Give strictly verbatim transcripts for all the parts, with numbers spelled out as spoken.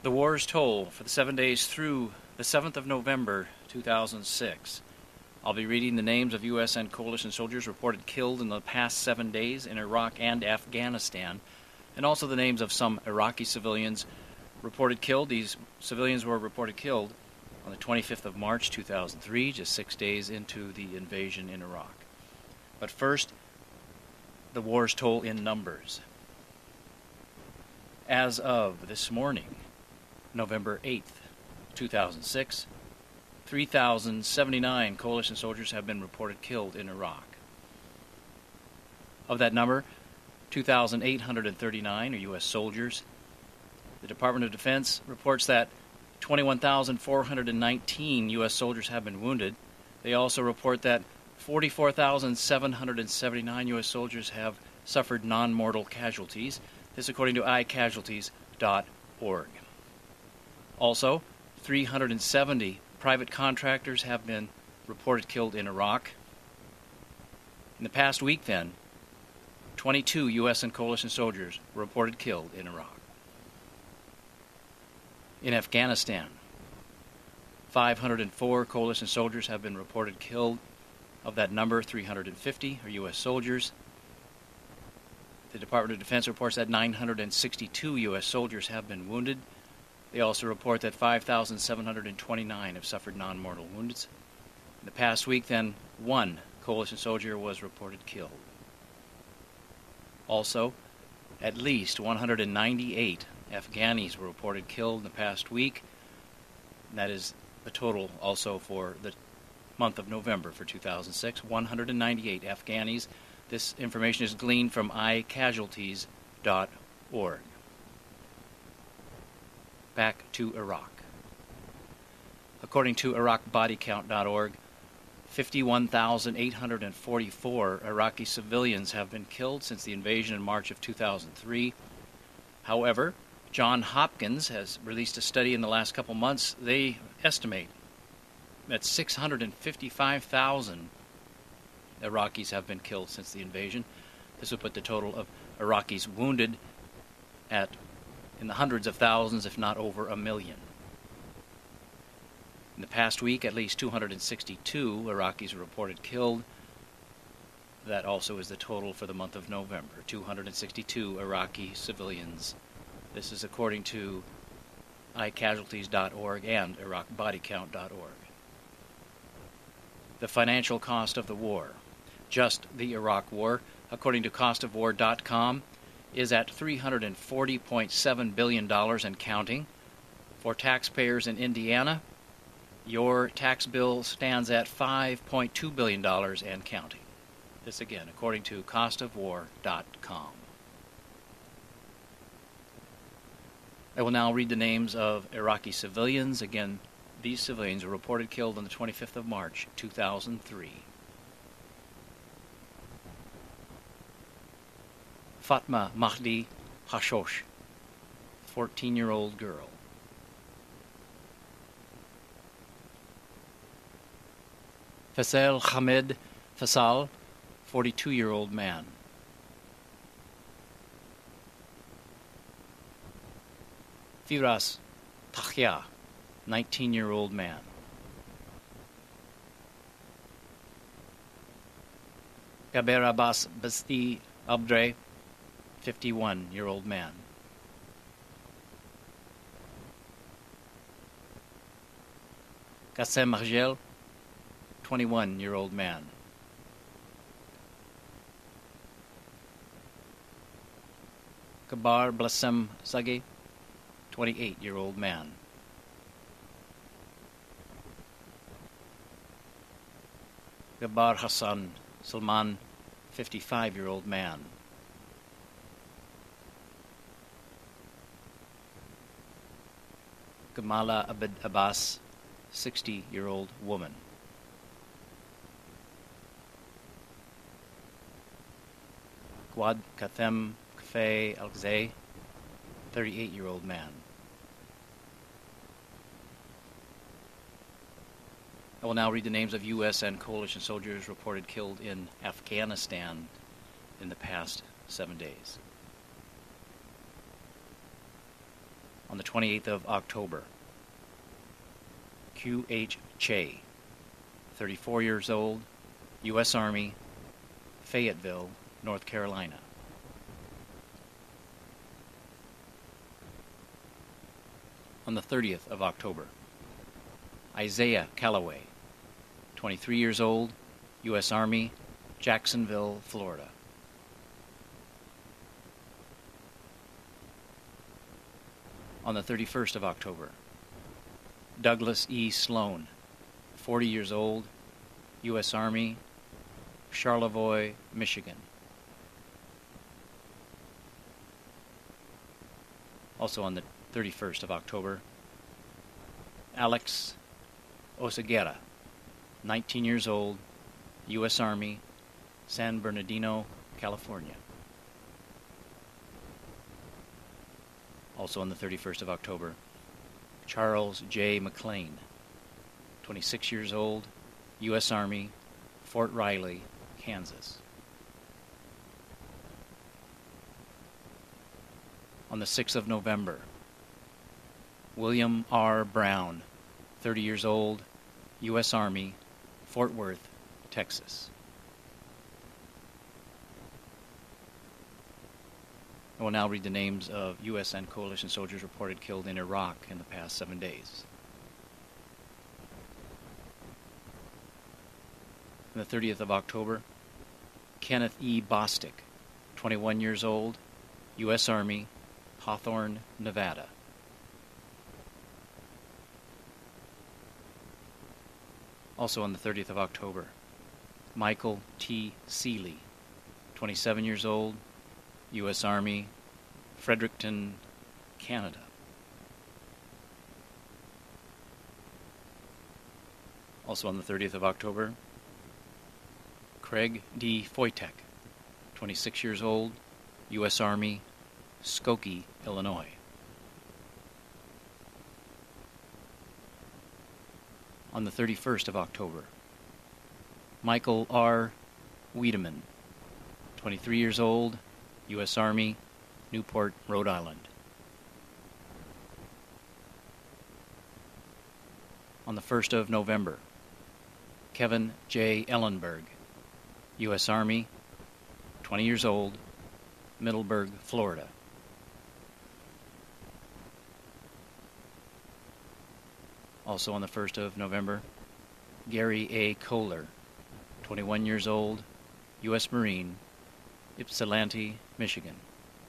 The war's toll for the seven days through the seventh of November, two thousand six. I'll be reading the names of U S and coalition soldiers reported killed in the past seven days in Iraq and Afghanistan, and also the names of some Iraqi civilians reported killed. These civilians were reported killed on the twenty-fifth of March, two thousand three, just six days into the invasion in Iraq. But first, the war's toll in numbers. As of this morning, November eighth, two thousand six, three thousand seventy-nine coalition soldiers have been reported killed in Iraq. Of that number, two thousand eight hundred thirty-nine are U S soldiers. The Department of Defense reports that twenty-one thousand four hundred nineteen U S soldiers have been wounded. They also report that forty-four thousand seven hundred seventy-nine U S soldiers have suffered non-mortal casualties. This according to i casualties dot org. Also, three hundred seventy private contractors have been reported killed in Iraq. In the past week, then, twenty-two U S and coalition soldiers were reported killed in Iraq. In Afghanistan, five hundred four coalition soldiers have been reported killed. Of that number, three hundred fifty are U S soldiers. The Department of Defense reports that nine hundred sixty-two U S soldiers have been wounded. They also report that five thousand seven hundred twenty-nine have suffered non-mortal wounds. In the past week, then, one coalition soldier was reported killed. Also, at least one hundred ninety-eight Afghanis were reported killed in the past week. That is the total also for the month of November for two thousand six, one hundred ninety-eight Afghanis. This information is gleaned from i casualties dot org. Back to Iraq. According to iraq body count dot org, fifty-one thousand eight hundred forty-four Iraqi civilians have been killed since the invasion in March of two thousand three. However, Johns Hopkins has released a study in the last couple months. They estimate that six hundred fifty-five thousand Iraqis have been killed since the invasion. This would put the total of Iraqis wounded at in the hundreds of thousands, if not over a million. In the past week, at least two hundred sixty-two Iraqis were reported killed. That also is the total for the month of November, two hundred sixty-two Iraqi civilians. This is according to i casualties dot org and iraq body count dot org. The financial cost of the war, just the Iraq War, according to cost of war dot com, is at three hundred forty point seven billion dollars and counting. For taxpayers in Indiana, your tax bill stands at five point two billion dollars and counting. This again, according to cost of war dot com. I will now read the names of Iraqi civilians. Again, these civilians were reported killed on the twenty-fifth of March, two thousand three. Fatma Mahdi Hashosh, fourteen-year-old girl. Faisal Hamid Faisal, forty-two-year-old man. Firas Takhya, nineteen-year-old man. Gaber Abbas Basti Abdre, fifty-one-year-old man. Qassem Margel, twenty-one-year-old man. Kabar Blassem Sagi, twenty-eight-year-old man. Gabar Hassan Salman, fifty-five-year-old man. Kamala Abed Abbas, sixty-year-old woman. Quad Kathem Kfe Algzay, thirty-eight-year-old man. I will now read the names of U S and coalition soldiers reported killed in Afghanistan in the past seven days. On on the twenty-eighth of October. Q H. Che, thirty-four years old, U S Army, Fayetteville, North Carolina. On the thirtieth of October, Isaiah Calloway, twenty-three years old, U S Army, Jacksonville, Florida. On the thirty-first of October, Douglas E. Sloan, forty years old, U S Army, Charlevoix, Michigan. Also on the thirty-first of October, Alex Oseguera, nineteen years old, U S Army, San Bernardino, California. Also on the thirty-first of October, Charles J. McLean, twenty-six years old, U S Army, Fort Riley, Kansas. On the sixth of November, William R. Brown, thirty years old, U S Army, Fort Worth, Texas. I will now read the names of U S and coalition soldiers reported killed in Iraq in the past seven days. On the thirtieth of October, Kenneth E. Bostic, twenty-one years old, U S Army, Hawthorne, Nevada. Also on the thirtieth of October, Michael T. Seeley, twenty-seven years old, U S Army, Fredericton, Canada. Also on the thirtieth of October, Craig D. Foytek, twenty-six years old, U S Army, Skokie, Illinois. On the thirty-first of October, Michael R. Wiedemann, twenty-three years old, U S Army, Newport, Rhode Island. On the first of November, Kevin J. Ellenberg, U S Army, twenty years old, Middleburg, Florida. Also on the first of November, Gary A. Kohler, twenty-one years old, U S Marine, Ypsilanti, Michigan.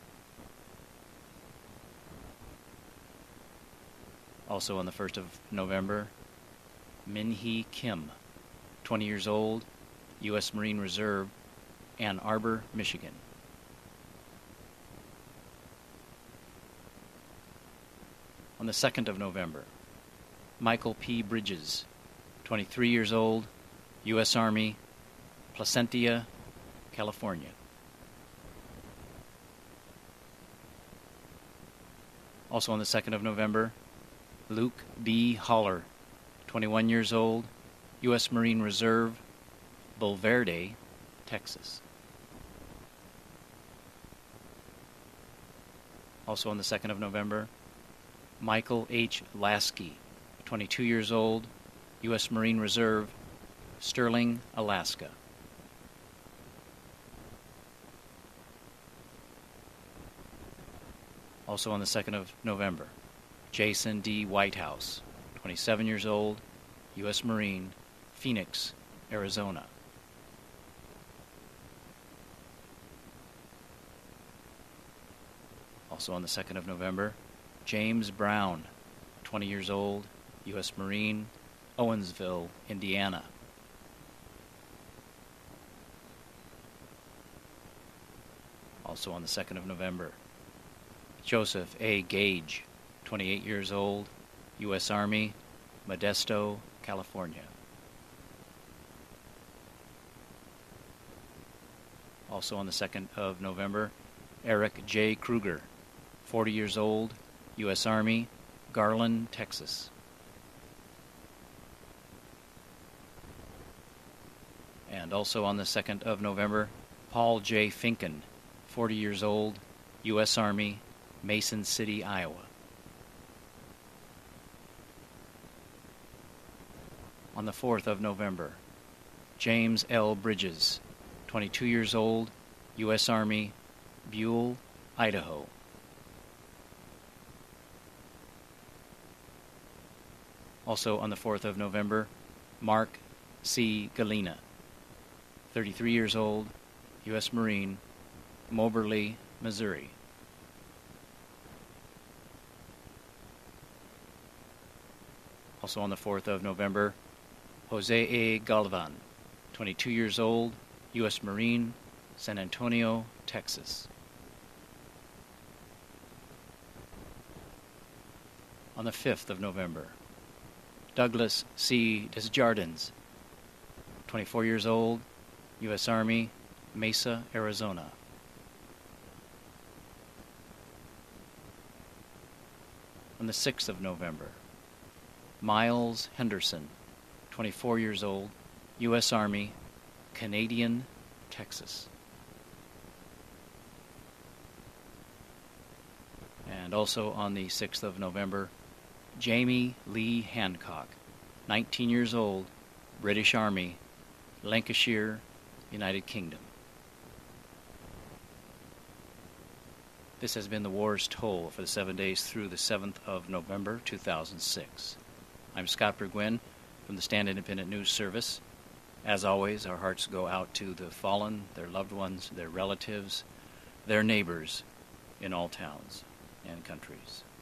Also on the first of November, Min-hee Kim, twenty years old, U S Marine Reserve, Ann Arbor, Michigan. On the second of November, Michael P. Bridges, twenty-three years old, U S Army, Placentia, California. Also on the second of November, Luke B. Holler, twenty-one years old, U S Marine Reserve, Bulverde, Texas. Also on the second of November, Michael H. Lasky, twenty-two years old, U S Marine Reserve, Sterling, Alaska. Also on the second of November, Jason D. Whitehouse, twenty-seven years old, U S Marine, Phoenix, Arizona. Also on the second of November, James Brown, twenty years old, U S Marine, Owensville, Indiana. Also on the second of November, Joseph A. Gage, twenty-eight years old, U S Army, Modesto, California. Also on the second of November, Eric J. Kruger, forty years old, U S Army, Garland, Texas. And also on the second of November, Paul J. Finken, forty years old, U S Army, Mason City, Iowa. On the fourth of November, James L. Bridges, twenty-two years old, U S Army, Buell, Idaho. Also on the fourth of November, Mark C. Galena, thirty-three years old, U S Marine, Moberly, Missouri. Also on the fourth of November, Jose A. Galvan, twenty-two years old, U S Marine, San Antonio, Texas. On the fifth of November, Douglas C. Desjardins, twenty-four years old, U S Army, Mesa, Arizona. On the sixth of November, Miles Henderson, twenty-four years old, U S Army, Canadian, Texas. And also on the sixth of November, Jamie Lee Hancock, nineteen years old, British Army, Lancashire, United Kingdom. This has been the war's toll for the seven days through the seventh of November, two thousand six. I'm Scott Burgwin from the Stand Independent News Service. As always, our hearts go out to the fallen, their loved ones, their relatives, their neighbors in all towns and countries.